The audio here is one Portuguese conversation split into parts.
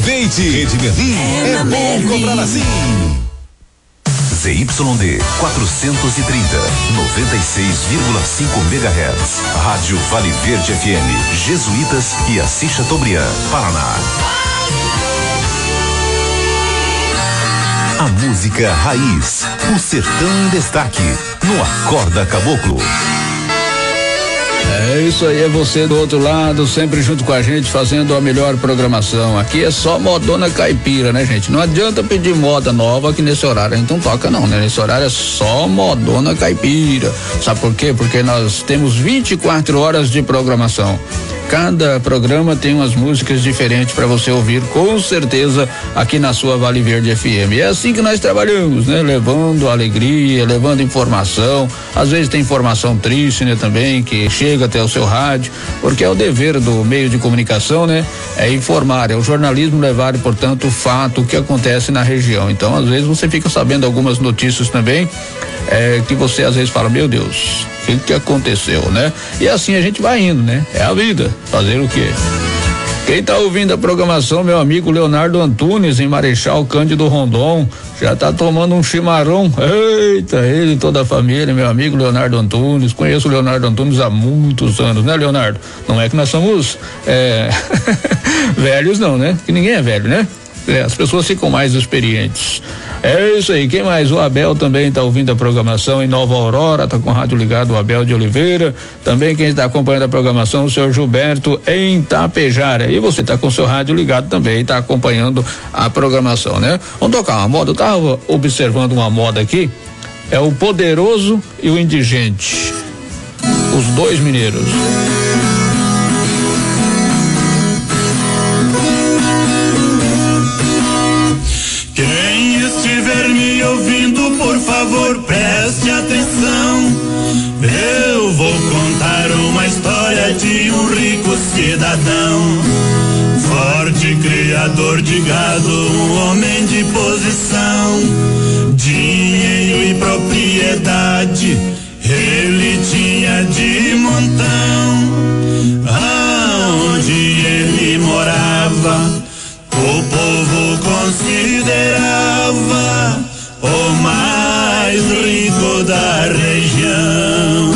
Aproveite! Rede Merlin é bom comprar assim. ZYD 430, 96,5 MHz. Rádio Vale Verde FM, Jesuítas e Assis Chateaubriand, Paraná. A música raiz, o sertão em destaque, no Acorda Caboclo. É isso aí, é você do outro lado, sempre junto com a gente, fazendo a melhor programação. Aqui é só modona caipira, né, gente? Não adianta pedir moda nova aqui nesse horário, então toca não, né? Nesse horário é só modona caipira. Sabe por quê? Porque nós temos 24 horas de programação. Cada programa tem umas músicas diferentes para você ouvir, com certeza, aqui na sua Vale Verde FM. É assim que nós trabalhamos, né? Levando alegria, levando informação. Às vezes tem informação triste, né? Também, que chega até o seu rádio, porque é o dever do meio de comunicação, né? É informar, é o jornalismo levar, portanto, o fato, o que acontece na região. Então, às vezes você fica sabendo algumas notícias também, que você às vezes fala, meu Deus, o que aconteceu, né? E assim a gente vai indo, né? É a vida, fazer o quê? Quem tá ouvindo a programação, meu amigo Leonardo Antunes, em Marechal Cândido Rondon, já tá tomando um chimarrão. Eita, ele e toda a família, meu amigo Leonardo Antunes. Conheço o Leonardo Antunes há muitos anos, né, Leonardo? Não é que nós somos velhos, não, né? Que ninguém é velho, né? As pessoas ficam mais experientes. É isso aí, quem mais? O Abel também está ouvindo a programação em Nova Aurora, tá com o rádio ligado, o Abel de Oliveira. Também quem está acompanhando a programação, o senhor Gilberto em Tapejara. E você está com o seu rádio ligado também, está acompanhando a programação, né? Vamos tocar uma moda, eu estava observando uma moda aqui, é o Poderoso e o Indigente, os dois mineiros. Me ouvindo, por favor, preste atenção. Eu vou contar uma história de um rico cidadão, forte criador de gado, um homem de posição, dinheiro e propriedade ele tinha de montão. Aonde ele morava, o povo considerava o mais rico da região.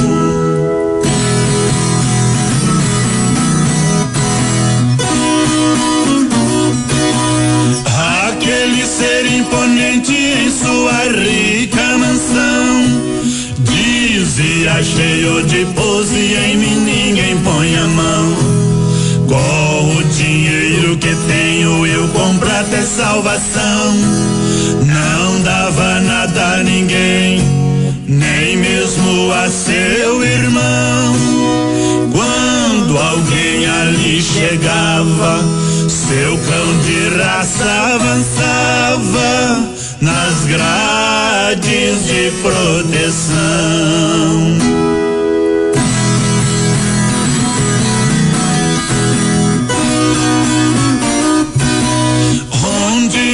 Aquele ser imponente em sua rica mansão dizia cheio de pose, em mim ninguém põe a mão. Com o dinheiro que tenho eu compro até salvação. Não dava nada a ninguém, nem mesmo a seu irmão. Quando alguém ali chegava, seu cão de raça avançava nas grades de proteção.